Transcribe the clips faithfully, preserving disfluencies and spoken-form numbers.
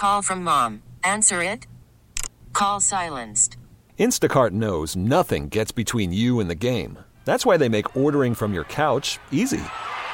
Call from mom. Answer it. Call silenced. Instacart knows nothing gets between you and the game. That's why they make ordering from your couch easy.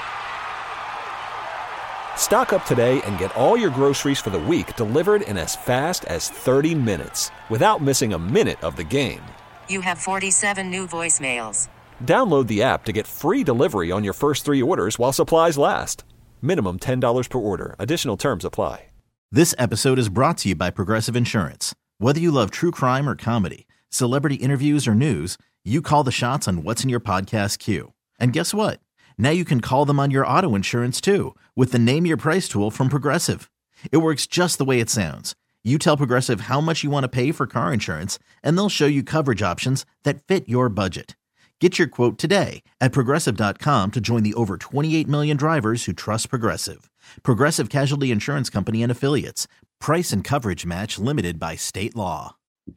Stock up today and get all your groceries for the week delivered in as fast as thirty minutes without missing a minute of the game. You have forty-seven new voicemails. Download the app to get free delivery on your first three orders while supplies last. Minimum ten dollars per order. Additional terms apply. This episode is brought to you by Progressive Insurance. Whether you love true crime or comedy, celebrity interviews or news, you call the shots on what's in your podcast queue. And guess what? Now you can call them on your auto insurance too with the Name Your Price tool from Progressive. It works just the way it sounds. You tell Progressive how much you want to pay for car insurance, and they'll show you coverage options that fit your budget. Get your quote today at Progressive dot com to join the over twenty-eight million drivers who trust Progressive. Progressive Casualty Insurance Company and Affiliates. Price and coverage match limited by state law.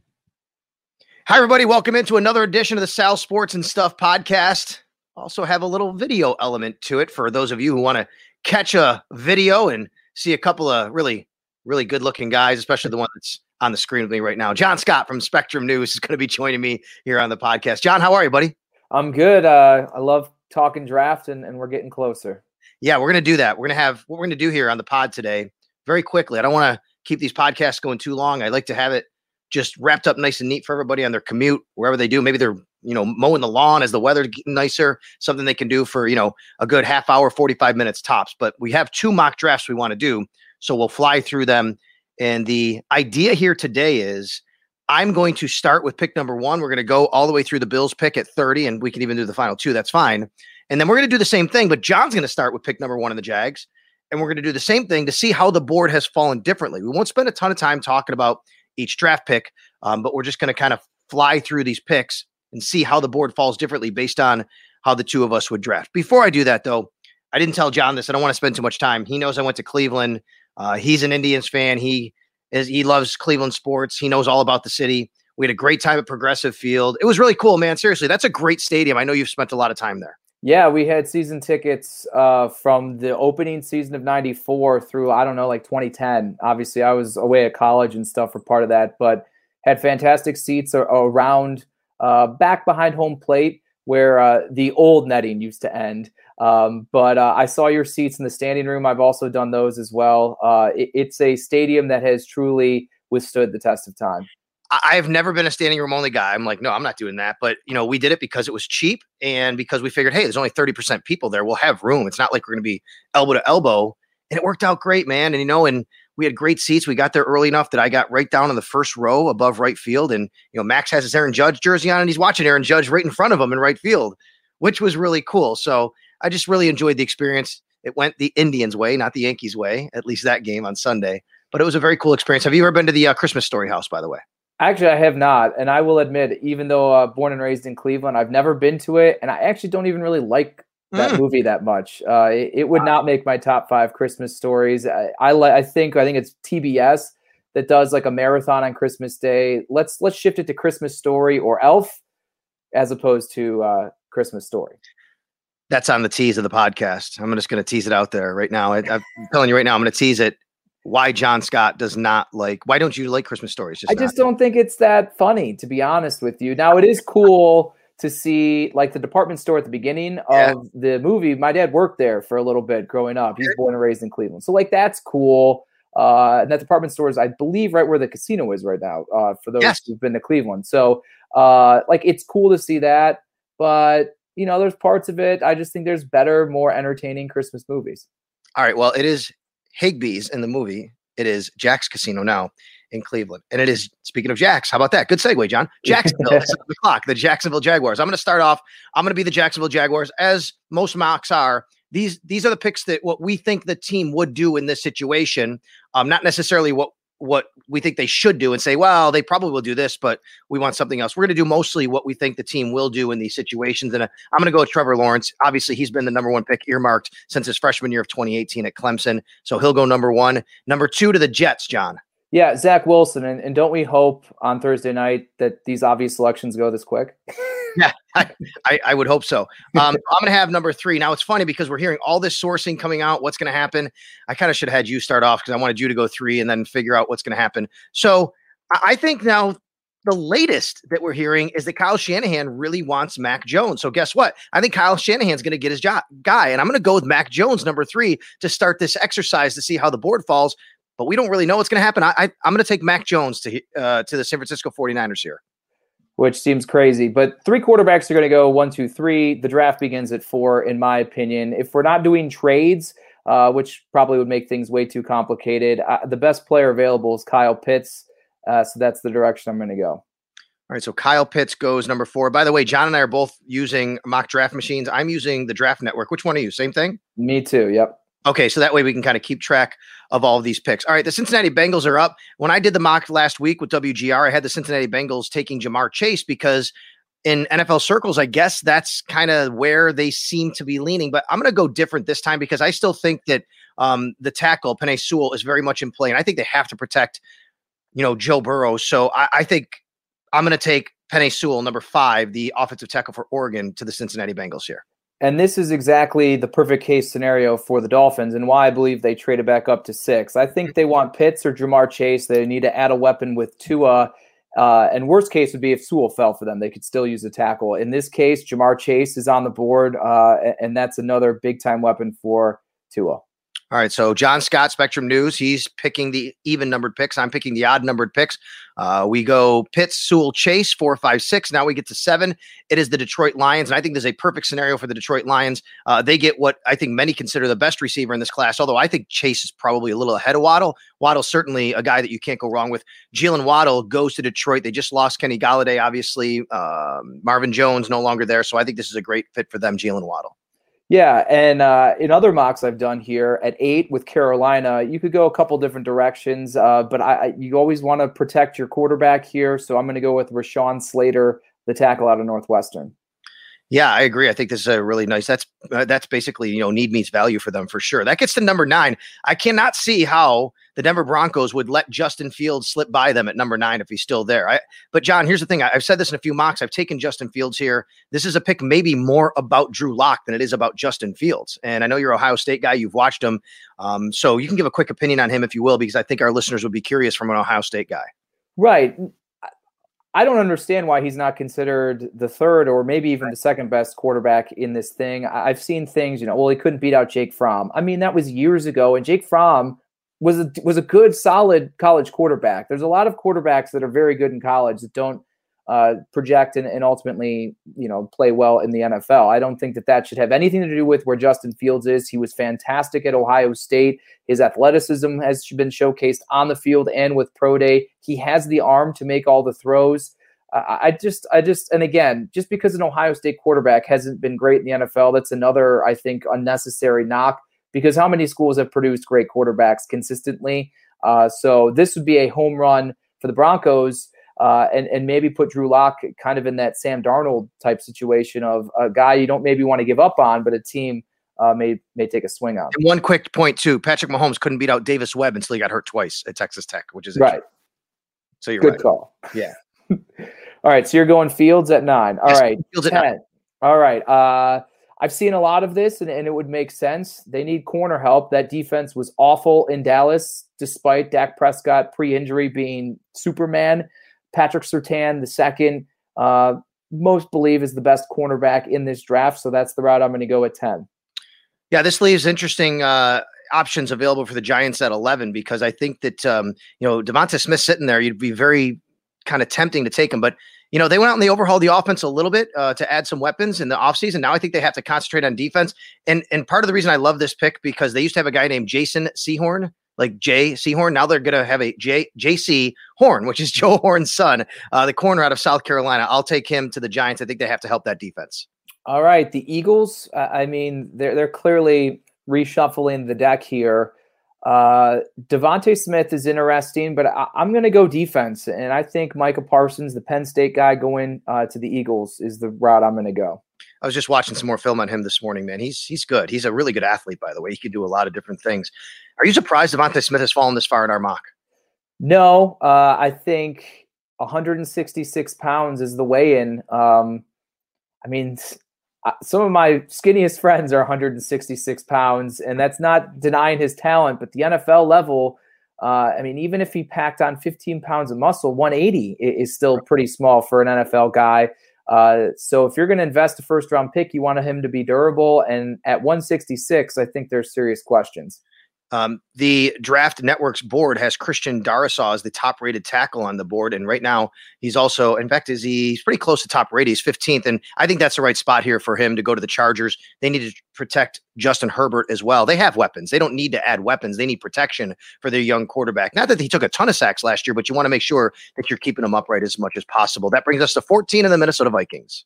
Hi, everybody. Welcome into another edition of the Sal Sports and Stuff podcast. Also have a little video element to it for those of you who want to catch a video and see a couple of really, really good-looking guys, especially the one that's on the screen with me right now. John Scott from Spectrum News is going to be joining me here on the podcast. John, how are you, buddy? I'm good. Uh, I love talking draft, and, and we're getting closer. Yeah, we're going to do that. We're going to have what we're going to do here on the pod today very quickly. I don't want to keep these podcasts going too long. I like to have it just wrapped up nice and neat for everybody on their commute, wherever they do. Maybe they're, you know, mowing the lawn as the weather gets nicer, something they can do for, you know, a good half hour, forty-five minutes tops. But we have two mock drafts we want to do, so we'll fly through them. And the idea here today is I'm going to start with pick number one. We're going to go all the way through the Bills pick at thirty, and we can even do the final two. That's fine. And then we're going to do the same thing, but John's going to start with pick number one in the Jags. And we're going to do the same thing to see how the board has fallen differently. We won't spend a ton of time talking about each draft pick, um, but we're just going to kind of fly through these picks and see how the board falls differently based on how the two of us would draft. Before I do that, though, I didn't tell John this. I don't want to spend too much time. He knows I went to Cleveland. Uh, he's an Indians fan. He is. He loves Cleveland sports. He knows all about the city. We had a great time at Progressive Field. It was really cool, man. Seriously, that's a great stadium. I know you've spent a lot of time there. Yeah, we had season tickets uh, from the opening season of ninety-four through, I don't know, like twenty ten. Obviously, I was away at college and stuff for part of that, but had fantastic seats around uh, back behind home plate where uh, the old netting used to end. Um, but uh, I saw your seats in the standing room. I've also done those as well. Uh, it, it's a stadium that has truly withstood the test of time. I've never been a standing room only guy. I'm like, no, I'm not doing that. But, you know, we did it because it was cheap and because we figured, hey, there's only thirty percent people there. We'll have room. It's not like we're going to be elbow to elbow. And it worked out great, man. And, you know, and we had great seats. We got there early enough that I got right down in the first row above right field. And, you know, Max has his Aaron Judge jersey on and he's watching Aaron Judge right in front of him in right field, which was really cool. So I just really enjoyed the experience. It went the Indians way, not the Yankees way, at least that game on Sunday. But it was a very cool experience. Have you ever been to the uh, Christmas Story House, by the way? Actually, I have not. And I will admit, even though uh, born and raised in Cleveland, I've never been to it. And I actually don't even really like that mm. movie that much. Uh, it, it would not make my top five Christmas stories. I, I, I think I think it's T B S that does like a marathon on Christmas Day. Let's let's shift it to Christmas Story or Elf as opposed to uh, Christmas Story. That's on the tease of the podcast. I'm just going to tease it out there right now. I, I'm telling you right now, I'm going to tease it. Why John Scott does not like, why don't you like Christmas Stories? Just I just not. don't think it's that funny, to be honest with you. Now, it is cool to see like the department store at the beginning yeah. of the movie. My dad worked there for a little bit growing up. He's born and raised in Cleveland. So like, that's cool. Uh, and that department store is, I believe, right where the casino is right now, uh, for those yes. who've been to Cleveland. So uh, like, it's cool to see that, but you know, there's parts of it. I just think there's better, more entertaining Christmas movies. All right. Well, it is Higbee's in the movie. It is Jack's Casino now in Cleveland. And it is, speaking of Jack's, how about that? Good segue, John. Jacksonville, it's seven o'clock, the Jacksonville Jaguars. I'm going to start off. I'm going to be the Jacksonville Jaguars, as most mocks are. These these are the picks that what we think the team would do in this situation. Um, not necessarily what what we think they should do and say, well, they probably will do this, but we want something else. We're going to do mostly what we think the team will do in these situations. And uh, I'm going to go with Trevor Lawrence. Obviously, he's been the number one pick earmarked since his freshman year of twenty eighteen at Clemson. So he'll go number one. Number two to the Jets, John. Yeah, Zach Wilson. And, and don't we hope on Thursday night that these obvious selections go this quick? Yeah, I, I, I would hope so. Um, I'm going to have number three. Now, it's funny because we're hearing all this sourcing coming out. What's going to happen? I kind of should have had you start off because I wanted you to go three and then figure out what's going to happen. So I, I think now the latest that we're hearing is that Kyle Shanahan really wants Mac Jones. So guess what? I think Kyle Shanahan's going to get his job guy, and I'm going to go with Mac Jones, number three, to start this exercise to see how the board falls. But we don't really know what's going to happen. I, I, I'm going to take Mac Jones to uh, to the San Francisco forty-niners here. Which seems crazy, but three quarterbacks are going to go one, two, three. The draft begins at four, in my opinion. If we're not doing trades, uh, which probably would make things way too complicated, uh, the best player available is Kyle Pitts. Uh, so that's the direction I'm going to go. All right, so Kyle Pitts goes number four. By the way, John and I are both using mock draft machines. I'm using the Draft Network. Which one are you? Same thing? Me too, yep. Okay, so that way we can kind of keep track of all of these picks. All right, the Cincinnati Bengals are up. When I did the mock last week with W G R, I had the Cincinnati Bengals taking Jamar Chase because in N F L circles, I guess that's kind of where they seem to be leaning. But I'm going to go different this time because I still think that um, the tackle, Penei Sewell, is very much in play. And I think they have to protect you know, Joe Burrow. So I, I think I'm going to take Penei Sewell, number five, the offensive tackle for Oregon, to the Cincinnati Bengals here. And this is exactly the perfect case scenario for the Dolphins and why I believe they traded back up to six. I think they want Pitts or Jamar Chase. They need to add a weapon with Tua. Uh, and worst case would be if Sewell fell for them. They could still use a tackle. In this case, Jamar Chase is on the board, uh, and that's another big-time weapon for Tua. All right, so John Scott, Spectrum News, he's picking the even-numbered picks. I'm picking the odd-numbered picks. Uh, we go Pitts, Sewell, Chase, four, five, six. Now we get to seven. It is the Detroit Lions, and I think this is a perfect scenario for the Detroit Lions. Uh, they get what I think many consider the best receiver in this class, although I think Chase is probably a little ahead of Waddle. Waddle's certainly a guy that you can't go wrong with. Jalen Waddle goes to Detroit. They just lost Kenny Golladay, obviously. Um, Marvin Jones no longer there, so I think this is a great fit for them, Jalen Waddle. Yeah, and uh, in other mocks I've done here at eight with Carolina, you could go a couple different directions, uh, but I, I, you always want to protect your quarterback here, so I'm going to go with Rashawn Slater, the tackle out of Northwestern. Yeah, I agree. I think this is a really nice. That's uh, that's basically, you know, need meets value for them for sure. That gets to number nine. I cannot see how the Denver Broncos would let Justin Fields slip by them at number nine if he's still there. I, but John, here's the thing. I, I've said this in a few mocks. I've taken Justin Fields here. This is a pick maybe more about Drew Lock than it is about Justin Fields. And I know you're an Ohio State guy. You've watched him. Um, so you can give a quick opinion on him if you will, because I think our listeners would be curious from an Ohio State guy. Right. I don't understand why he's not considered the third or maybe even the second best quarterback in this thing. I've seen things, you know, well, he couldn't beat out Jake Fromm. I mean, that was years ago, and Jake Fromm was a, was a good, solid college quarterback. There's a lot of quarterbacks that are very good in college that don't uh, project and, and ultimately, you know, play well in the N F L. I don't think that that should have anything to do with where Justin Fields is. He was fantastic at Ohio State. His athleticism has been showcased on the field and with Pro Day. He has the arm to make all the throws. Uh, I just, I just, and again, just because an Ohio State quarterback hasn't been great in the N F L, that's another, I think, unnecessary knock, because how many schools have produced great quarterbacks consistently? Uh, so this would be a home run for the Broncos. Uh, and, and maybe put Drew Lock kind of in that Sam Darnold type situation of a guy you don't maybe want to give up on, but a team uh, may may take a swing on. And one quick point, too. Patrick Mahomes couldn't beat out Davis Webb until he got hurt twice at Texas Tech, which is right. So you're Good right. call. Yeah. All right, so you're going Fields at nine. All yes, right, Fields at ten. nine. All right. Uh, I've seen a lot of this, and, and it would make sense. They need corner help. That defense was awful in Dallas, despite Dak Prescott pre-injury being Superman. Patrick Surtain, the second, uh, most believe is the best cornerback in this draft. So that's the route I'm going to go at ten. Yeah, this leaves interesting uh, options available for the Giants at eleven, because I think that, um, you know, Devonta Smith sitting there, you'd be very kind of tempting to take him. But, you know, they went out and they overhauled the offense a little bit uh, to add some weapons in the offseason. Now I think they have to concentrate on defense. And, and part of the reason I love this pick, because they used to have a guy named Jason Sehorn, like Jay Sehorn. Now they're going to have a J, J C Horn, which is Joe Horn's son, uh, the corner out of South Carolina. I'll take him to the Giants. I think they have to help that defense. All right. The Eagles, uh, I mean, they're, they're clearly reshuffling the deck here. Uh, Devontae Smith is interesting, but I, I'm going to go defense. And I think Micah Parsons, the Penn State guy going uh, to the Eagles, is the route I'm going to go. I was just watching some more film on him this morning, man. He's he's good. He's a really good athlete, by the way. He could do a lot of different things. Are you surprised Devontae Smith has fallen this far in our mock? No, uh, I think one hundred sixty-six pounds is the weigh-in. Um, I mean, some of my skinniest friends are one hundred sixty-six pounds, and that's not denying his talent, but the N F L level, uh, I mean, even if he packed on fifteen pounds of muscle, one eighty is still pretty small for an N F L guy. Uh, so if you're going to invest a first round pick, you want him to be durable. And at one sixty-six, I think there's serious questions. Um, the Draft Network's board has Christian Darrisaw as the top-rated tackle on the board, and right now he's also, in fact, is he, he's pretty close to top-rated. He's fifteenth, and I think that's the right spot here for him to go to the Chargers. They need to protect Justin Herbert as well. They have weapons. They don't need to add weapons. They need protection for their young quarterback. Not that he took a ton of sacks last year, but you want to make sure that you're keeping him upright as much as possible. That brings us to fourteen in the Minnesota Vikings.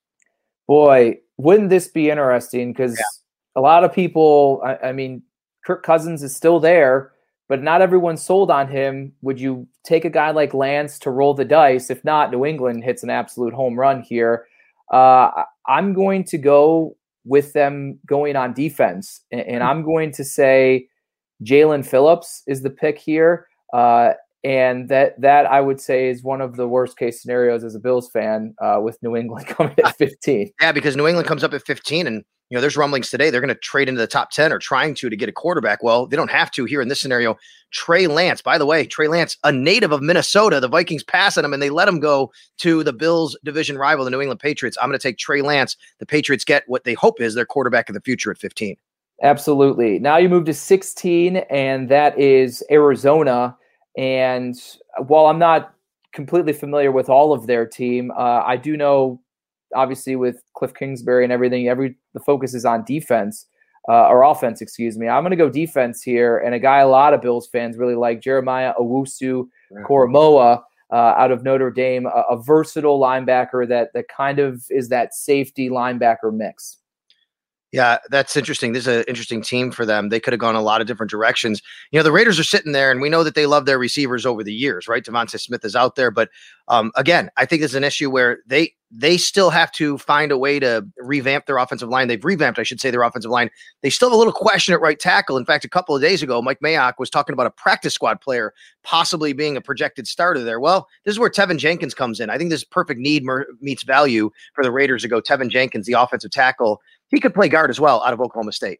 Boy, wouldn't this be interesting? Because yeah. a lot of people, I, I mean, Kirk Cousins is still there, but not everyone's sold on him. Would you take a guy like Lance to roll the dice? If not, New England hits an absolute home run here. Uh, I'm going to go with them going on defense, and, and I'm going to say Jalen Phillips is the pick here. Uh, and that that I would say is one of the worst case scenarios as a Bills fan, uh, with New England coming at fifteen. Yeah, because New England comes up at fifteen, and you know, there's rumblings today they're going to trade into the top ten or trying to to get a quarterback. Well, they don't have to here in this scenario. Trey Lance, by the way, Trey Lance, a native of Minnesota. The Vikings pass on him and they let him go to the Bills' division rival, the New England Patriots. I'm going to take Trey Lance. The Patriots get what they hope is their quarterback of the future at fifteen. Absolutely. Now you move to sixteen, and that is Arizona. And while I'm not completely familiar with all of their team, uh, I do know, obviously, with Cliff Kingsbury and everything, every the focus is on defense, uh, or offense, excuse me. I'm going to go defense here, and a guy a lot of Bills fans really like, Jeremiah Owusu-Koramoah, uh, out of Notre Dame, a, a versatile linebacker that that kind of is that safety linebacker mix. Yeah, that's interesting. This is an interesting team for them. They could have gone a lot of different directions. You know, the Raiders are sitting there, and we know that they love their receivers over the years, right? Devontae Smith is out there. But um, again, I think this is an issue where they they still have to find a way to revamp their offensive line. They've revamped, I should say, their offensive line. They still have a little question at right tackle. In fact, a couple of days ago, Mike Mayock was talking about a practice squad player possibly being a projected starter there. Well, this is where Tevin Jenkins comes in. I think this is perfect need mer- meets value for the Raiders to go Tevin Jenkins, the offensive tackle. He could play guard as well out of Oklahoma State.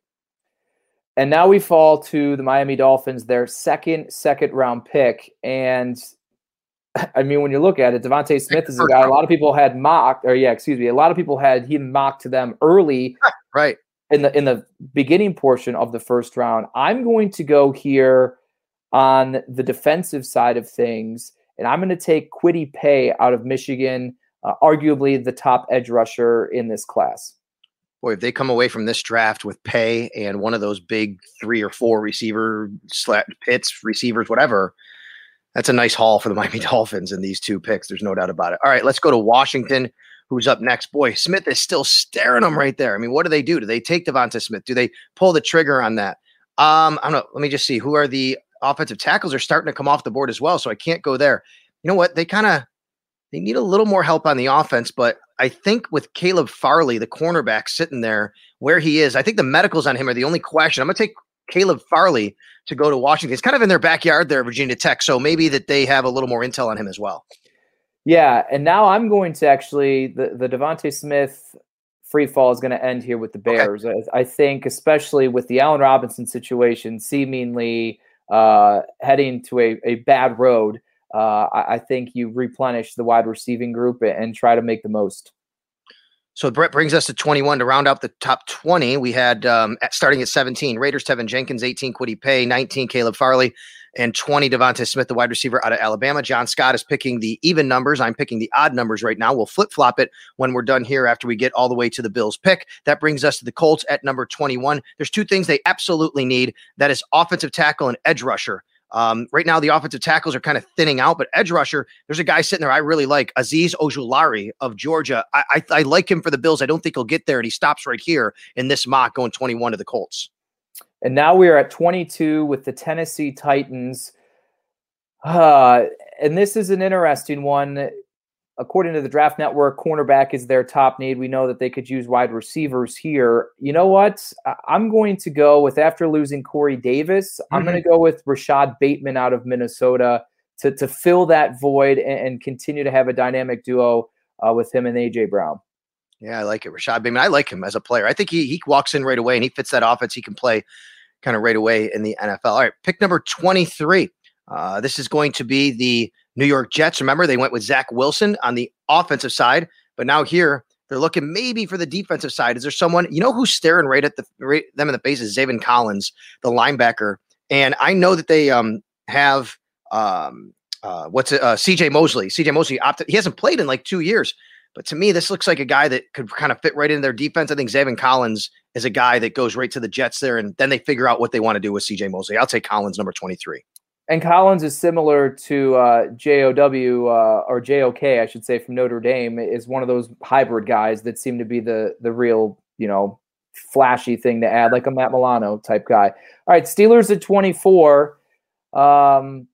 And now we fall to the Miami Dolphins, their second second round pick. And I mean, when you look at it, Devontae Smith is a guy a lot of people had mocked, or yeah, excuse me, a lot of people had him mocked to them early, right in the in the beginning portion of the first round. I'm going to go here on the defensive side of things, and I'm going to take Kwity Paye out of Michigan, uh, arguably the top edge rusher in this class. Boy, if they come away from this draft with Paye and one of those big three or four receiver slat pits, receivers, whatever, that's a nice haul for the Miami Dolphins in these two picks. There's no doubt about it. All right, let's go to Washington, who's up next. Boy, Smith is still staring them right there. I mean, what do they do? Do they take Devonta Smith? Do they pull the trigger on that? Um, I don't know. Let me just see. Who are the offensive tackles are starting to come off the board as well, so I can't go there. You know what? They kind of they need a little more help on the offense, but I think with Caleb Farley, the cornerback, sitting there where he is, I think the medicals on him are the only question. I'm going to take Caleb Farley to go to Washington. It's kind of in their backyard there, Virginia Tech, so maybe that they have a little more intel on him as well. Yeah, and now I'm going to actually, the, the Devontae Smith free fall is going to end here with the Bears. Okay. I, I think, especially with the Allen Robinson situation seemingly uh, heading to a, a bad road, Uh, I, I think you replenish the wide receiving group and try to make the most. So Brett brings us to twenty-one to round out the top twenty. We had um, at, starting at seventeen, Raiders, Tevin Jenkins, eighteen, Kwity Paye, nineteen, Caleb Farley, and twenty, Devonta Smith, the wide receiver out of Alabama. John Scott is picking the even numbers. I'm picking the odd numbers right now. We'll flip-flop it when we're done here after we get all the way to the Bills pick. That brings us to the Colts at number twenty-one. There's two things they absolutely need. That is offensive tackle and edge rusher. Um, right now, the offensive tackles are kind of thinning out, but edge rusher, there's a guy sitting there I really like, Azeez Ojulari of Georgia. I, I, I like him for the Bills. I don't think he'll get there, and he stops right here in this mock going twenty-one to the Colts. And now we are at twenty-two with the Tennessee Titans. Uh, and this is an interesting one. According to the Draft Network, cornerback is their top need. We know that they could use wide receivers here. You know what? I'm going to go with, after losing Corey Davis, mm-hmm. I'm going to go with Rashad Bateman out of Minnesota to, to fill that void and, and continue to have a dynamic duo uh, with him and A J Brown. Yeah, I like it. Rashad Bateman. I like him as a player. I think he he walks in right away and he fits that offense. He can play kind of right away in the N F L. All right, pick number twenty-three. Uh, this is going to be the New York Jets. Remember, they went with Zach Wilson on the offensive side, but now here they're looking maybe for the defensive side. Is there someone, you know, who's staring right at the right, them in the face is Zaven Collins, the linebacker. And I know that they um, have um, uh, what's it, uh, C J Mosley. C J Mosley opted. He hasn't played in like two years. But to me, this looks like a guy that could kind of fit right into their defense. I think Zaven Collins is a guy that goes right to the Jets there, and then they figure out what they want to do with C J Mosley. I'll take Collins, number twenty-three. And Collins is similar to uh, J O W uh, or J O K, I should say, from Notre Dame, is one of those hybrid guys that seem to be the the real, you know, flashy thing to add, like a Matt Milano type guy. All right, Steelers at twenty-four. Um,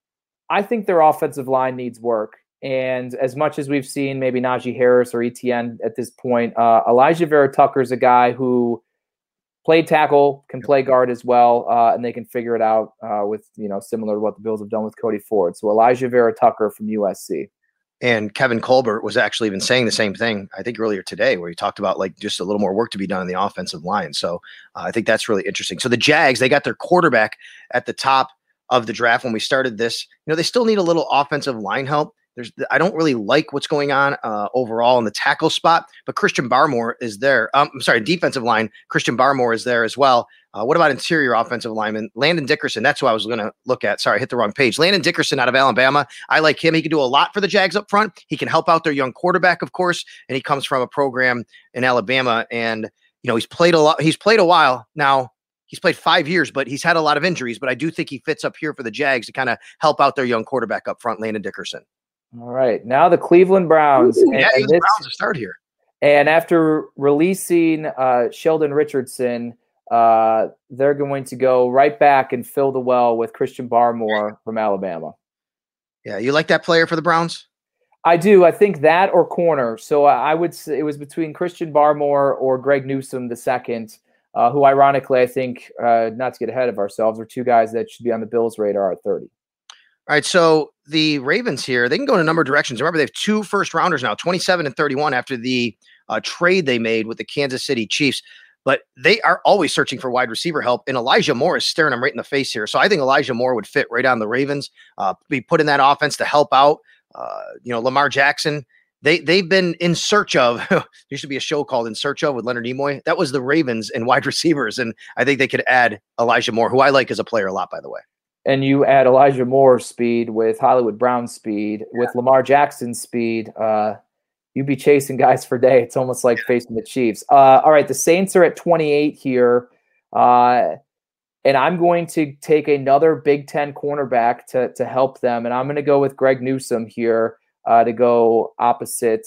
I think their offensive line needs work. And as much as we've seen maybe Najee Harris or Etienne at this point, uh, Elijah Vera Tucker is a guy who played tackle, can play guard as well, uh, and they can figure it out uh, with, you know, similar to what the Bills have done with Cody Ford. So Elijah Vera Tucker from U S C. And Kevin Colbert was actually even saying the same thing, I think, earlier today, where he talked about like just a little more work to be done on the offensive line. So uh, I think that's really interesting. So the Jags, they got their quarterback at the top of the draft when we started this. You know, they still need a little offensive line help. There's, I don't really like what's going on uh, overall in the tackle spot, but Christian Barmore is there. Um, I'm sorry, defensive line. Christian Barmore is there as well. Uh, what about interior offensive lineman? Landon Dickerson. That's who I was going to look at. Sorry, I hit the wrong page. Landon Dickerson out of Alabama. I like him. He can do a lot for the Jags up front. He can help out their young quarterback, of course, and he comes from a program in Alabama. And you know, he's played a lot. He's played a while now. He's played five years, but he's had a lot of injuries. But I do think he fits up here for the Jags to kind of help out their young quarterback up front, Landon Dickerson. All right, now the Cleveland Browns. Ooh, yeah, and the this, Browns to start here. And after releasing uh, Sheldon Richardson, uh, they're going to go right back and fill the well with Christian Barmore from Alabama. Yeah, you like that player for the Browns? I do. I think that or corner. So I would say it was between Christian Barmore or Greg Newsome the second, uh, who ironically I think, uh, not to get ahead of ourselves, are two guys that should be on the Bills' radar at thirty. All right, so the Ravens here, they can go in a number of directions. Remember, they have two first rounders now, twenty-seven and thirty-one after the uh, trade they made with the Kansas City Chiefs. But they are always searching for wide receiver help, and Elijah Moore is staring them right in the face here. So I think Elijah Moore would fit right on the Ravens, uh, be put in that offense to help out. Uh, you know, Lamar Jackson, they, they've been in search of, there used to be a show called In Search Of with Leonard Nimoy. That was the Ravens and wide receivers, and I think they could add Elijah Moore, who I like as a player a lot, by the way. And you add Elijah Moore's speed with Hollywood Brown's speed, yeah. with Lamar Jackson's speed, uh, you'd be chasing guys for day. It's almost like facing the Chiefs. Uh, all right, the Saints are at twenty-eight here, uh, and I'm going to take another Big Ten cornerback to to help them, and I'm going to go with Greg Newsome here uh, to go opposite,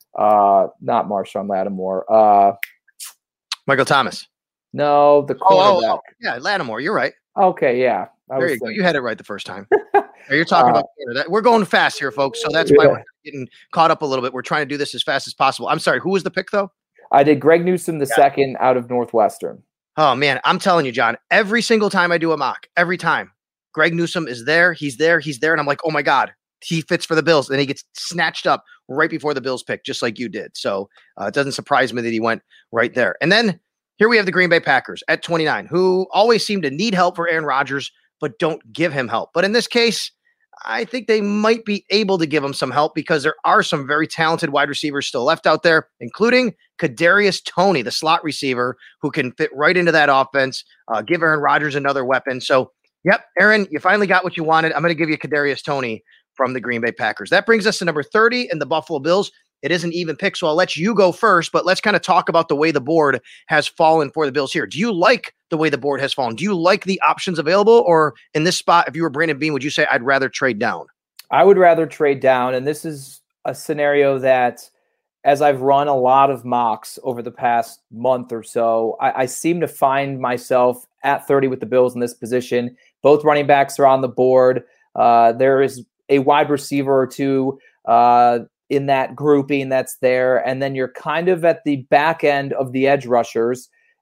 uh, not Marshawn Lattimore. Uh, Michael Thomas. No, the cornerback. Oh, oh, oh. Yeah, Lattimore, you're right. Okay, yeah. I there you thinking. go. You had it right the first time. You're talking uh, about that. We're going fast here, folks. So that's why yeah. we're getting caught up a little bit. We're trying to do this as fast as possible. I'm sorry. Who was the pick, though? I did Greg Newsome the yeah. second out of Northwestern. Oh, man. I'm telling you, John, every single time I do a mock, every time, Greg Newsome is there. He's there. He's there. And I'm like, oh, my God, he fits for the Bills. And he gets snatched up right before the Bills pick, just like you did. So uh, it doesn't surprise me that he went right there. And then here we have the Green Bay Packers at twenty-nine, who always seem to need help for Aaron Rodgers, but don't give him help. But in this case, I think they might be able to give him some help because there are some very talented wide receivers still left out there, including Kadarius Toney, the slot receiver, who can fit right into that offense, uh, give Aaron Rodgers another weapon. So, yep, Aaron, you finally got what you wanted. I'm going to give you Kadarius Toney from the Green Bay Packers. That brings us to number thirty in the Buffalo Bills. It is an even pick, so I'll let you go first, but let's kind of talk about the way the board has fallen for the Bills here. Do you like the way the board has fallen? Do you like the options available? Or in this spot, if you were Brandon Beane, would you say I'd rather trade down? I would rather trade down, and this is a scenario that, as I've run a lot of mocks over the past month or so, I, I seem to find myself at thirty with the Bills in this position. Both running backs are on the board. Uh, there is a wide receiver or two uh, in that grouping that's there. And then you're kind of at the back end of the edge rushers.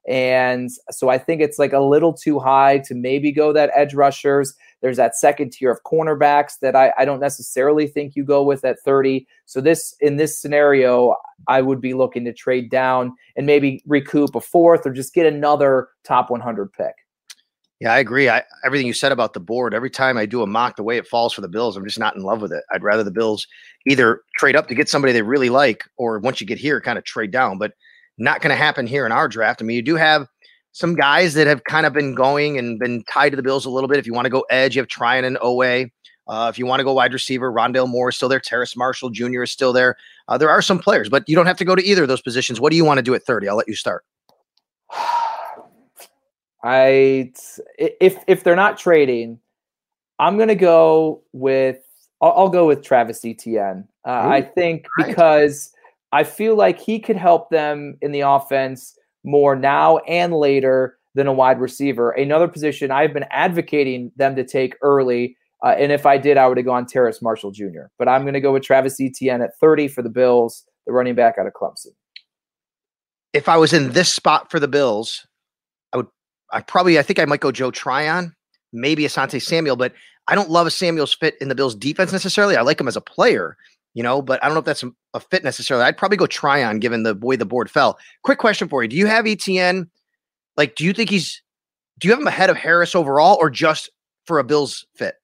And so I think it's like a little too high to maybe go that edge rushers. There's that second tier of cornerbacks that I, I don't necessarily think you go with at thirty. So this in this scenario, I would be looking to trade down and maybe recoup a fourth or just get another top one hundred pick. Yeah, I agree. I, everything you said about the board, every time I do a mock, the way it falls for the Bills, I'm just not in love with it. I'd rather the Bills either trade up to get somebody they really like, or once you get here, kind of trade down. But not going to happen here in our draft. I mean, you do have some guys that have kind of been going and been tied to the Bills a little bit. If you want to go edge, you have Tryon and Owe. Uh, if you want to go wide receiver, Rondale Moore is still there. Terrace Marshall Junior is still there. Uh, there are some players, but you don't have to go to either of those positions. What do you want to do at thirty? I'll let you start. I if if they're not trading, I'm gonna go with I'll, I'll go with Travis Etienne. Uh, I think because I feel like he could help them in the offense more now and later than a wide receiver. Another position I've been advocating them to take early, uh, and if I did, I would have gone Terrace Marshall Junior But I'm gonna go with Travis Etienne at thirty for the Bills, the running back out of Clemson. If I was in this spot for the Bills, I probably, I think I might go Joe Tryon, maybe Asante Samuel, but I don't love a Samuel's fit in the Bills defense necessarily. I like him as a player, you know, but I don't know if that's a fit necessarily. I'd probably go Tryon given the way the board fell. Quick question for you. Do you have Etienne? Like, do you think he's, do you have him ahead of Harris overall or just for a Bills fit?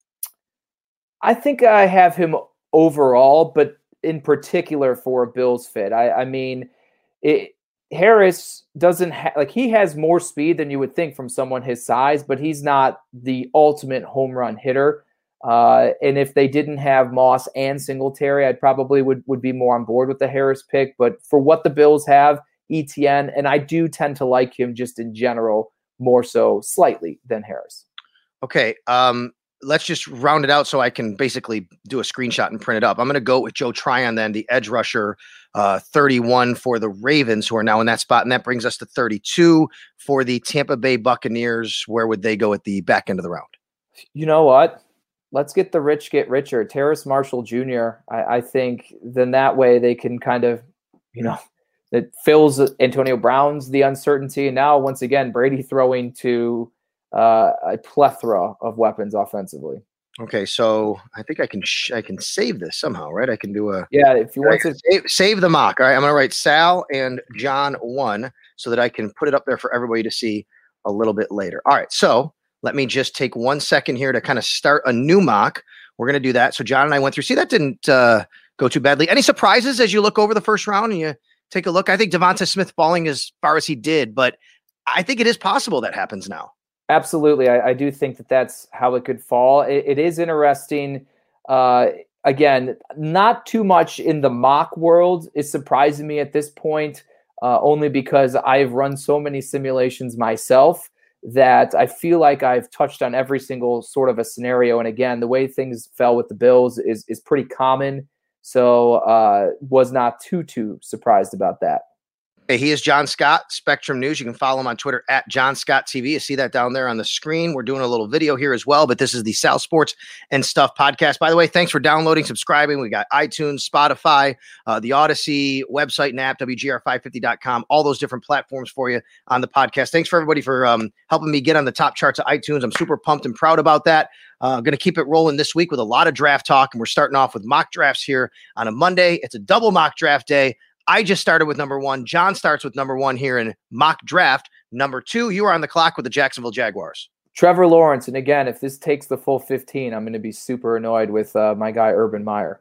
I think I have him overall, but in particular for a Bills fit. I, I mean, it, Harris doesn't ha- like he has more speed than you would think from someone his size, but he's not the ultimate home run hitter. Uh, and if they didn't have Moss and Singletary, I probably would, would be more on board with the Harris pick. But for what the Bills have, Etienne, and I do tend to like him just in general more so slightly than Harris. Okay. Um, let's just round it out so I can basically do a screenshot and print it up. I'm going to go with Joe Tryon then, the edge rusher, uh, thirty-one for the Ravens, who are now in that spot. And that brings us to thirty-two for the Tampa Bay Buccaneers. Where would they go at the back end of the round? You know what? Let's get the rich get richer. Terrace Marshall Junior I, I think then that way they can kind of, you know, it fills Antonio Brown's the uncertainty. And now, once again, Brady throwing to uh, a plethora of weapons offensively. Okay, so I think I can sh- I can save this somehow, right? I can do a yeah. If you want to save, save the mock, all right. I'm gonna write Sal and John one so that I can put it up there for everybody to see a little bit later. All right, so let me just take one second here to kind of start a new mock. We're gonna do that. So John and I went through. See, that didn't uh, go too badly. Any surprises as you look over the first round and you take a look? I think Devonta Smith falling as far as he did, but I think it is possible that happens now. Absolutely. I, I do think that that's how it could fall. It, it is interesting. Uh, again, not too much in the mock world is surprising me at this point, uh, only because I've run so many simulations myself that I feel like I've touched on every single sort of a scenario. And again, the way things fell with the Bills is, is pretty common. So uh, was not too, too surprised about that. Hey, he is John Scott, Spectrum News. You can follow him on Twitter at John Scott T V. You see that down there on the screen. We're doing a little video here as well, but this is the Sal Sports and Stuff podcast. By the way, thanks for downloading, subscribing. We got iTunes, Spotify, uh, the Odyssey website and app, W G R five fifty dot com, all those different platforms for you on the podcast. Thanks for everybody for um, helping me get on the top charts of iTunes. I'm super pumped and proud about that. I'm uh, going to keep it rolling this week with a lot of draft talk, and we're starting off with mock drafts here on a Monday. It's a double mock draft day. I just started with number one. John starts with number one here in mock draft. Number two, you are on the clock with the Jacksonville Jaguars. Trevor Lawrence. And again, if this takes the full fifteen, I'm going to be super annoyed with uh, my guy, Urban Meyer.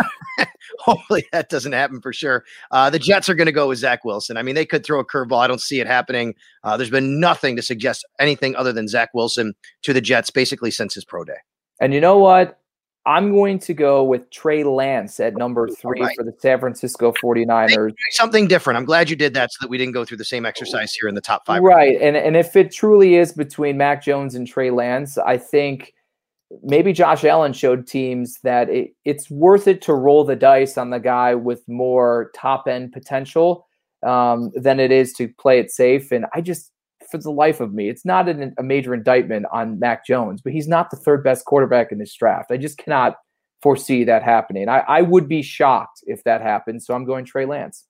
Hopefully that doesn't happen for sure. Uh, the Jets are going to go with Zach Wilson. I mean, they could throw a curveball. I don't see it happening. Uh, there's been nothing to suggest anything other than Zach Wilson to the Jets basically since his pro day. And you know what? I'm going to go with Trey Lance at number three right. for the San Francisco forty-niners. Something different. I'm glad you did that so that we didn't go through the same exercise here in the top five. Right. And, and if it truly is between Mac Jones and Trey Lance, I think maybe Josh Allen showed teams that it, it's worth it to roll the dice on the guy with more top-end potential um, than it is to play it safe. And I just, for the life of me, it's not an, a major indictment on Mac Jones, but he's not the third best quarterback in this draft. I just cannot foresee that happening. I, I would be shocked if that happened. So I'm going Trey Lance.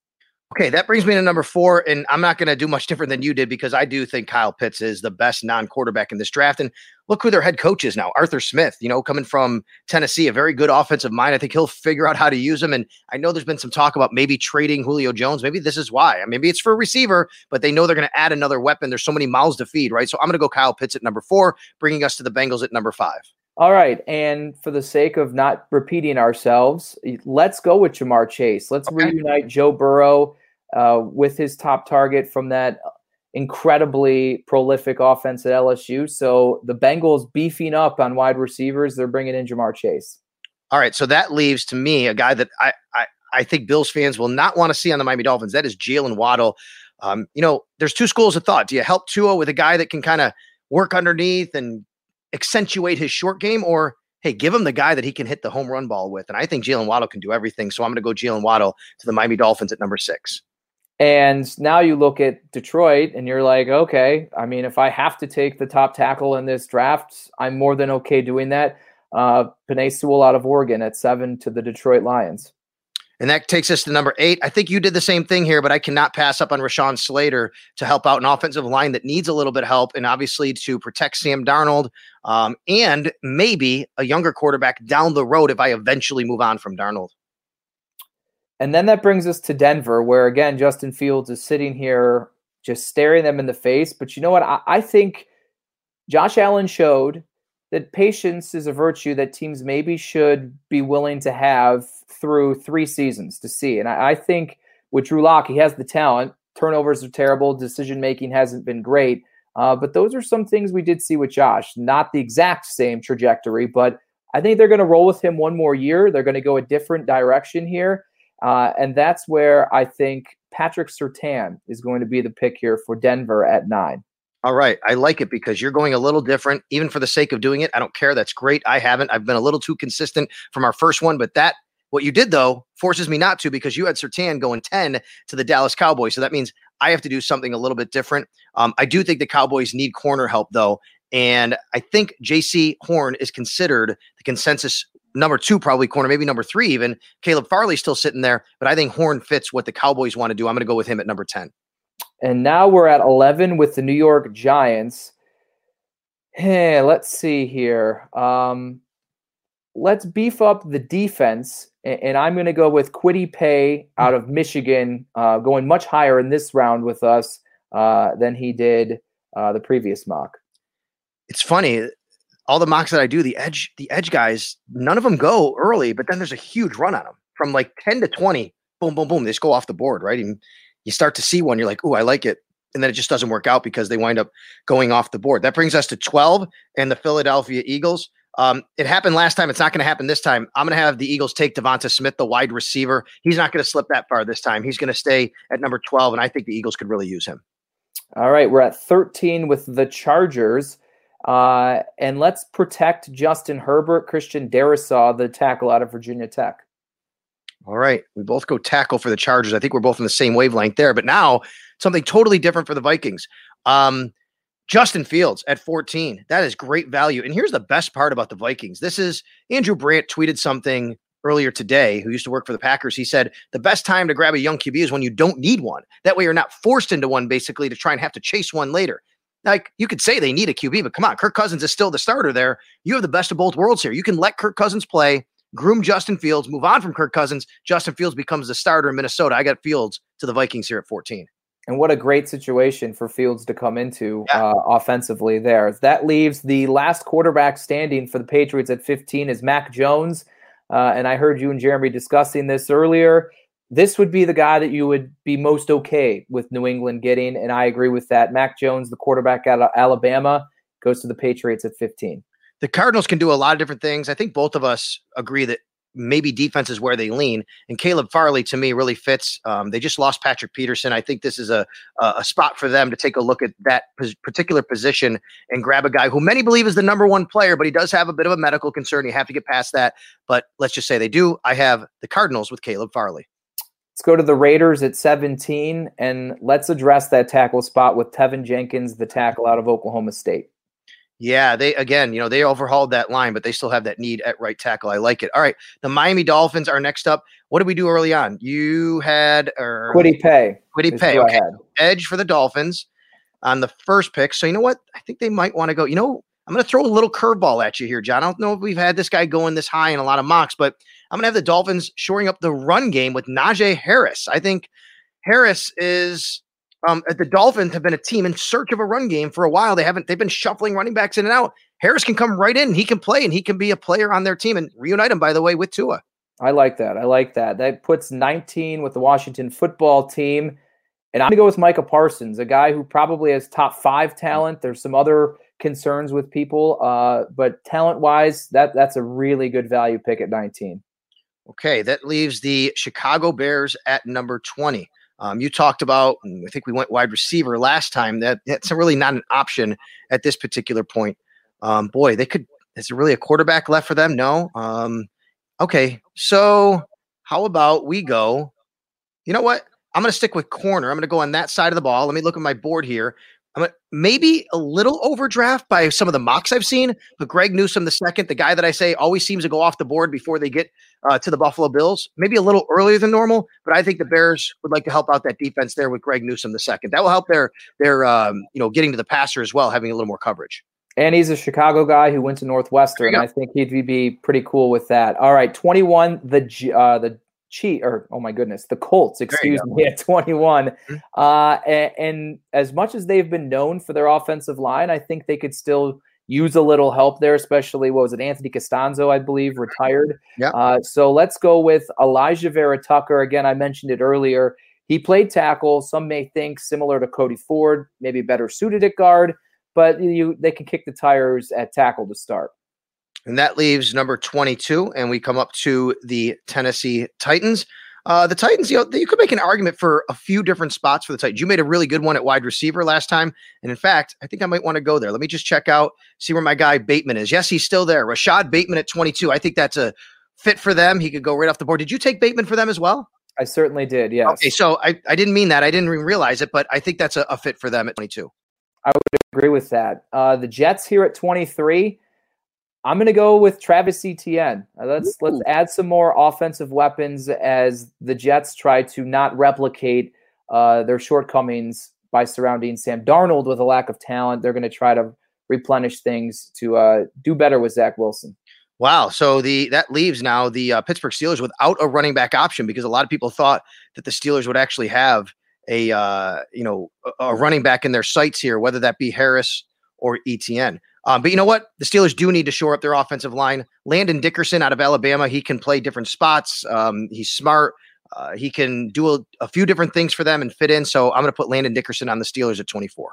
Okay, that brings me to number four, and I'm not going to do much different than you did because I do think Kyle Pitts is the best non-quarterback in this draft. And look who their head coach is now, Arthur Smith, you know, coming from Tennessee, a very good offensive mind. I think he'll figure out how to use him. And I know there's been some talk about maybe trading Julio Jones. Maybe this is why. Maybe it's for a receiver, but they know they're going to add another weapon. There's so many mouths to feed, right? So I'm going to go Kyle Pitts at number four, bringing us to the Bengals at number five. All right. And for the sake of not repeating ourselves, let's go with Ja'Marr Chase. Let's okay. reunite Joe Burrow Uh, with his top target from that incredibly prolific offense at L S U. So the Bengals beefing up on wide receivers, they're bringing in Ja'Marr Chase. All right, so that leaves to me a guy that I I, I think Bills fans will not want to see on the Miami Dolphins. That is Jalen Waddle. Um, you know, there's two schools of thought. Do you help Tua with a guy that can kind of work underneath and accentuate his short game, or hey, give him the guy that he can hit the home run ball with? And I think Jalen Waddle can do everything. So I'm going to go Jalen Waddle to the Miami Dolphins at number six. And now you look at Detroit and you're like, okay, I mean, if I have to take the top tackle in this draft, I'm more than okay doing that. Uh, Penei Sewell out of Oregon at seven to the Detroit Lions. And that takes us to number eight. I think you did the same thing here, but I cannot pass up on Rashawn Slater to help out an offensive line that needs a little bit of help, and obviously to protect Sam Darnold um, and maybe a younger quarterback down the road if I eventually move on from Darnold. And then that brings us to Denver, where, again, Justin Fields is sitting here just staring them in the face. But you know what? I, I think Josh Allen showed that patience is a virtue that teams maybe should be willing to have through three seasons to see. And I, I think with Drew Lock, he has the talent. Turnovers are terrible. Decision-making hasn't been great. Uh, but those are some things we did see with Josh. Not the exact same trajectory, but I think they're going to roll with him one more year. They're going to go a different direction here. Uh, and that's where I think Patrick Surtain is going to be the pick here for Denver at nine. All right. I like it because you're going a little different, even for the sake of doing it. I don't care. That's great. I haven't. I've been a little too consistent from our first one, but that, what you did though, forces me not to, because you had Surtain going ten to the Dallas Cowboys. So that means I have to do something a little bit different. Um, I do think the Cowboys need corner help though. And I think J C Horn is considered the consensus number two, probably corner, maybe number three even. Caleb Farley's still sitting there, but I think Horn fits what the Cowboys want to do. I'm going to go with him at number ten. And now we're at eleven with the New York Giants. Hey, let's see here. Um, let's beef up the defense, and, and I'm going to go with Kwity Paye out of Michigan, uh, going much higher in this round with us uh, than he did uh, the previous mock. It's funny. All the mocks that I do, the edge, the edge guys, none of them go early, but then there's a huge run on them from like ten to twenty. Boom, boom, boom. They just go off the board, right? And you start to see one, you're like, oh, I like it. And then it just doesn't work out because they wind up going off the board. That brings us to twelve and the Philadelphia Eagles. Um, it happened last time. It's not going to happen this time. I'm going to have the Eagles take Devonta Smith, the wide receiver. He's not going to slip that far this time. He's going to stay at number twelve, and I think the Eagles could really use him. All right, we're at thirteen with the Chargers. Uh, and let's protect Justin Herbert, Christian Darrisaw, the tackle out of Virginia Tech. All right. We both go tackle for the Chargers. I think we're both in the same wavelength there. But now something totally different for the Vikings. Um, Justin Fields at fourteen. That is great value. And here's the best part about the Vikings. This is Andrew Brandt tweeted something earlier today, who used to work for the Packers. He said, the best time to grab a young Q B is when you don't need one. That way you're not forced into one, basically, to try and have to chase one later. Like, you could say they need a Q B, but come on, Kirk Cousins is still the starter there. You have the best of both worlds here. You can let Kirk Cousins play, groom Justin Fields, move on from Kirk Cousins. Justin Fields becomes the starter in Minnesota. I got Fields to the Vikings here at fourteen. And what a great situation for Fields to come into yeah. uh, offensively there. That leaves the last quarterback standing for the Patriots at fifteen is Mac Jones. Uh, and I heard you and Jeremy discussing this earlier. This would be the guy that you would be most okay with New England getting, and I agree with that. Mac Jones, the quarterback out of Alabama, goes to the Patriots at fifteen. The Cardinals can do a lot of different things. I think both of us agree that maybe defense is where they lean, and Caleb Farley, to me, really fits. Um, they just lost Patrick Peterson. I think this is a, a, a spot for them to take a look at that particular position and grab a guy who many believe is the number one player, but he does have a bit of a medical concern. You have to get past that, but let's just say they do. I have the Cardinals with Caleb Farley. Let's go to the Raiders at seventeen, and let's address that tackle spot with Tevin Jenkins, the tackle out of Oklahoma State. Yeah, they again, you know, they overhauled that line, but they still have that need at right tackle. I like it. All right, the Miami Dolphins are next up. What did we do early on? You had er, Kwity Paye. Kwity Paye. Okay. Edge for the Dolphins on the first pick. So you know what? I think they might want to go. You know, I'm going to throw a little curveball at you here, John. I don't know if we've had this guy going this high in a lot of mocks, but I'm going to have the Dolphins shoring up the run game with Najee Harris. I think Harris is. Um, the Dolphins have been a team in search of a run game for a while. They haven't, they've been shuffling running backs in and out. Harris can come right in. He can play and he can be a player on their team and reunite him, by the way, with Tua. I like that. I like that. That puts nineteen with the Washington football team. And I'm going to go with Micah Parsons, a guy who probably has top five talent. There's some other concerns with people, uh, but talent-wise, that that's a really good value pick at nineteen. Okay, that leaves the Chicago Bears at number twenty. Um, you talked about, I think we went wide receiver last time. That that's really not an option at this particular point. Um, boy, they could. Is there really a quarterback left for them? No. Um, okay, so how about we go? You know what? I'm going to stick with corner. I'm going to go on that side of the ball. Let me look at my board here. I'm gonna, maybe a little overdraft by some of the mocks I've seen, but Greg Newsome the second, the guy that I say always seems to go off the board before they get uh, to the Buffalo Bills, maybe a little earlier than normal, but I think the Bears would like to help out that defense there with Greg Newsome the second. That will help their their um, you know getting to the passer as well, having a little more coverage. And he's a Chicago guy who went to Northwestern. I think he'd be pretty cool with that. All right, twenty-one, the uh, the Cheat or oh my goodness, the Colts, excuse me, at twenty-one. Mm-hmm. Uh, and, and as much as they've been known for their offensive line, I think they could still use a little help there, especially what was it, Anthony Costanzo, I believe, retired. Yeah. Uh, so let's go with Elijah Vera Tucker. Again, I mentioned it earlier. He played tackle. Some may think similar to Cody Ford, maybe better suited at guard, but you they can kick the tires at tackle to start. And that leaves number twenty-two, and we come up to the Tennessee Titans. Uh, the Titans, you know, you could make an argument for a few different spots for the Titans. You made a really good one at wide receiver last time. And in fact, I think I might want to go there. Let me just check out, see where my guy Bateman is. Yes, he's still there. Rashad Bateman at twenty-two. I think that's a fit for them. He could go right off the board. Did you take Bateman for them as well? I certainly did, yes. Okay, so I, I didn't mean that. I didn't even realize it, but I think that's a, a fit for them at twenty-two. I would agree with that. Uh, the Jets here at twenty-three. I'm going to go with Travis Etienne. Uh, let's Ooh. let's add some more offensive weapons as the Jets try to not replicate uh, their shortcomings by surrounding Sam Darnold with a lack of talent. They're going to try to replenish things to uh, do better with Zach Wilson. Wow. So the that leaves now the uh, Pittsburgh Steelers without a running back option because a lot of people thought that the Steelers would actually have a uh, you know a, a running back in their sights here, whether that be Harris or Etienne. Um, but you know what? The Steelers do need to shore up their offensive line. Landon Dickerson out of Alabama, he can play different spots. Um, he's smart. Uh, he can do a, a few different things for them and fit in. So I'm going to put Landon Dickerson on the Steelers at twenty-four.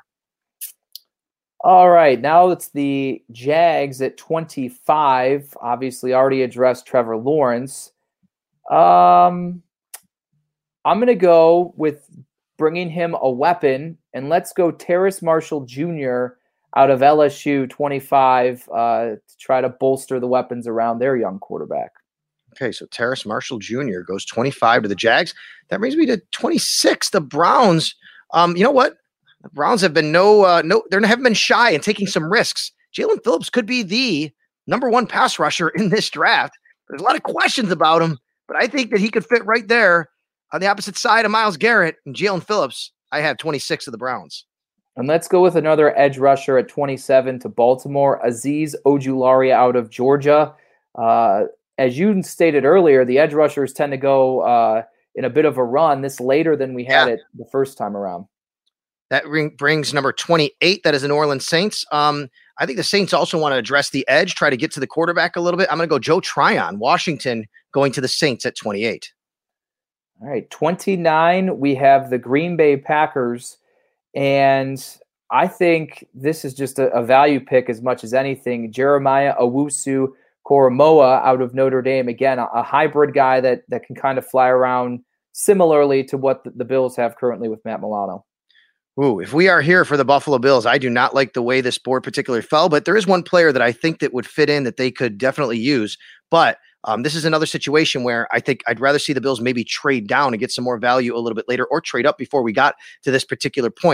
All right. Now it's the Jags at twenty-five. Obviously, already addressed Trevor Lawrence. Um, I'm going to go with bringing him a weapon, and let's go Terrace Marshall Junior out of L S U, twenty-five, uh, to try to bolster the weapons around their young quarterback. Okay, so Terrace Marshall Junior goes twenty-five to the Jags. That brings me to twenty-six, the Browns. Um, you know what? The Browns have been no, uh, no, they haven't been shy in taking some risks. Jalen Phillips could be the number one pass rusher in this draft. There's a lot of questions about him, but I think that he could fit right there on the opposite side of Myles Garrett and Jalen Phillips. I have twenty-six of the Browns. And let's go with another edge rusher at twenty-seven to Baltimore, Azeez Ojulari out of Georgia. Uh, as you stated earlier, the edge rushers tend to go uh, in a bit of a run this later than we had yeah. it the first time around. That ring brings number twenty-eight. That is the New Orleans Saints. Um, I think the Saints also want to address the edge, try to get to the quarterback a little bit. I'm going to go Joe Tryon, Washington, going to the Saints at twenty-eight. All right, twenty-nine, we have the Green Bay Packers. And I think this is just a, a value pick as much as anything. Jeremiah Owusu Koromoa out of Notre Dame. Again, a, a hybrid guy that that can kind of fly around similarly to what the, the Bills have currently with Matt Milano. Ooh, if we are here for the Buffalo Bills, I do not like the way this board particularly fell, but there is one player that I think that would fit in that they could definitely use. But um, this is another situation where I think I'd rather see the Bills maybe trade down and get some more value a little bit later or trade up before we got to this particular point.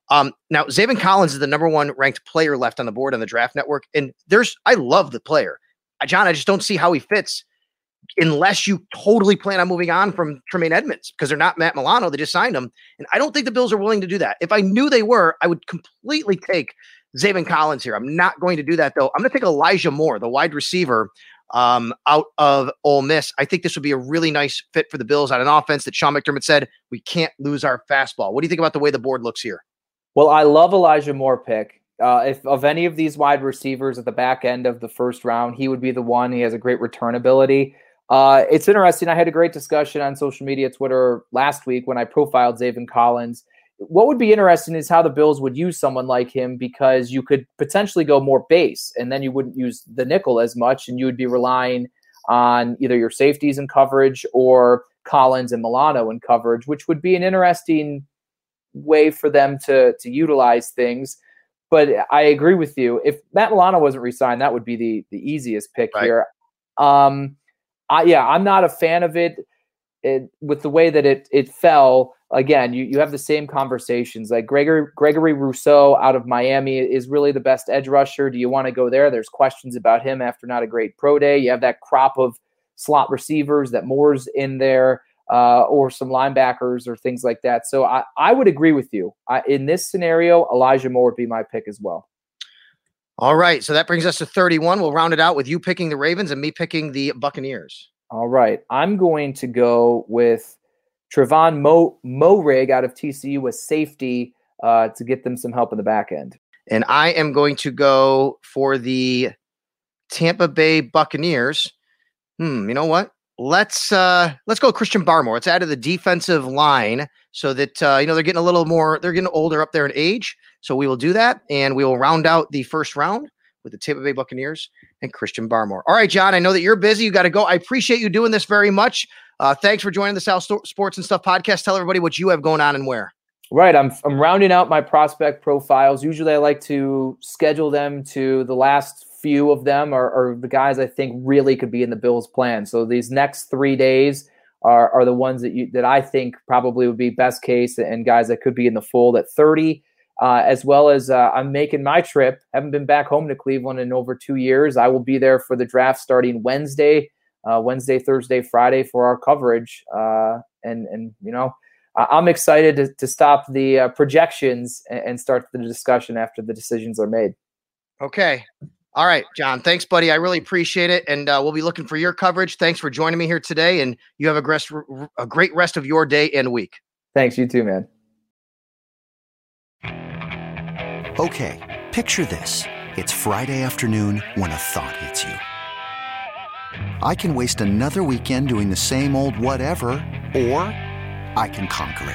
Um, now, Zaven Collins is the number one ranked player left on the board on the Draft Network. And there's, I love the player. John, I just don't see how he fits unless you totally plan on moving on from Tremaine Edmonds, because they're not Matt Milano. They just signed him. And I don't think the Bills are willing to do that. If I knew they were, I would completely take Zaven Collins here. I'm not going to do that, though. I'm going to take Elijah Moore, the wide receiver, um, out of Ole Miss. I think this would be a really nice fit for the Bills on an offense that Sean McDermott said, we can't lose our fastball. What do you think about the way the board looks here? Well, I love Elijah Moore pick. Uh, if of any of these wide receivers at the back end of the first round, he would be the one. He has a great return ability. Uh, it's interesting. I had a great discussion on social media, Twitter last week when I profiled Zaven Collins. What would be interesting is how the Bills would use someone like him, because you could potentially go more base, and then you wouldn't use the nickel as much, and you would be relying on either your safeties in coverage or Collins and Milano in coverage, which would be an interesting way for them to to utilize things. But I agree with you. If Matt Milano wasn't re-signed, that would be the the easiest pick right here. Um, I, yeah, I'm not a fan of it, it with the way that it it fell. Again, you, you have the same conversations. Like Gregory Gregory Rousseau out of Miami is really the best edge rusher. Do you want to go there? There's questions about him after not a great pro day. You have that crop of slot receivers that Moore's in there, uh, or some linebackers or things like that. So I, I would agree with you. I, in this scenario, Elijah Moore would be my pick as well. All right, so that brings us to thirty-one. We'll round it out with you picking the Ravens and me picking the Buccaneers. All right, I'm going to go with Trevon Mo Moehrig out of T C U with safety uh, to get them some help in the back end. And I am going to go for the Tampa Bay Buccaneers. Hmm, you know what? Let's uh, let's go Christian Barmore. Let's add to the defensive line so that uh, you know they're getting a little more. They're getting older up there in age. So we will do that, and we will round out the first round with the Tampa Bay Buccaneers and Christian Barmore. All right, John. I know that you're busy. You got to go. I appreciate you doing this very much. Uh, thanks for joining the South Sports and Stuff podcast. Tell everybody what you have going on and where. Right. I'm I'm rounding out my prospect profiles. Usually I like to schedule them to the last few of them are, are the guys I think really could be in the Bills' plan. So these next three days are, are the ones that you that I think probably would be best case and guys that could be in the fold at thirty, uh, as well as uh, I'm making my trip. Haven't been back home to Cleveland in over two years. I will be there for the draft starting Wednesday. Uh, Wednesday, Thursday, Friday for our coverage. Uh, and, and you know, I- I'm excited to, to stop the uh, projections and, and start the discussion after the decisions are made. Okay. All right, John. Thanks, buddy. I really appreciate it. And uh, we'll be looking for your coverage. Thanks for joining me here today. And you have a, rest, a great rest of your day and week. Thanks. You too, man. Okay. Picture this. It's Friday afternoon when a thought hits you. I can waste another weekend doing the same old whatever, or I can conquer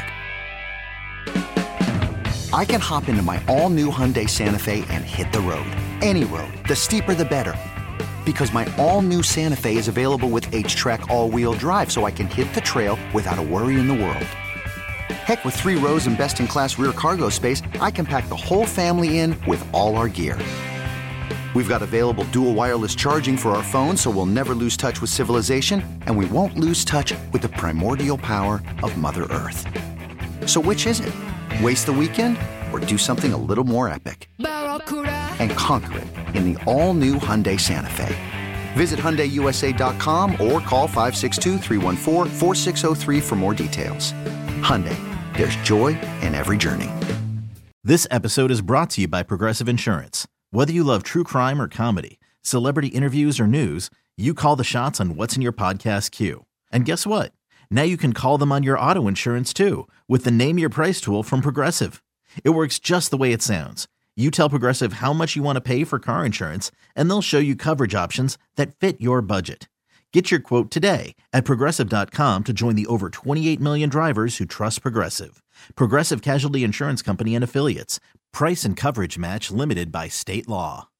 it. I can hop into my all-new Hyundai Santa Fe and hit the road. Any road. The steeper, the better. Because my all-new Santa Fe is available with H-Track all-wheel drive, so I can hit the trail without a worry in the world. Heck, with three rows and best-in-class rear cargo space, I can pack the whole family in with all our gear. We've got available dual wireless charging for our phones, so we'll never lose touch with civilization, and we won't lose touch with the primordial power of Mother Earth. So which is it? Waste the weekend or do something a little more epic? And conquer it in the all-new Hyundai Santa Fe. Visit Hyundai U S A dot com or call five six two, three one four, four six zero three for more details. Hyundai, there's joy in every journey. This episode is brought to you by Progressive Insurance. Whether you love true crime or comedy, celebrity interviews or news, you call the shots on what's in your podcast queue. And guess what? Now you can call them on your auto insurance too with the Name Your Price tool from Progressive. It works just the way it sounds. You tell Progressive how much you want to pay for car insurance, and they'll show you coverage options that fit your budget. Get your quote today at Progressive dot com to join the over twenty-eight million drivers who trust Progressive. Progressive Casualty Insurance Company and Affiliates. Price and coverage match limited by state law.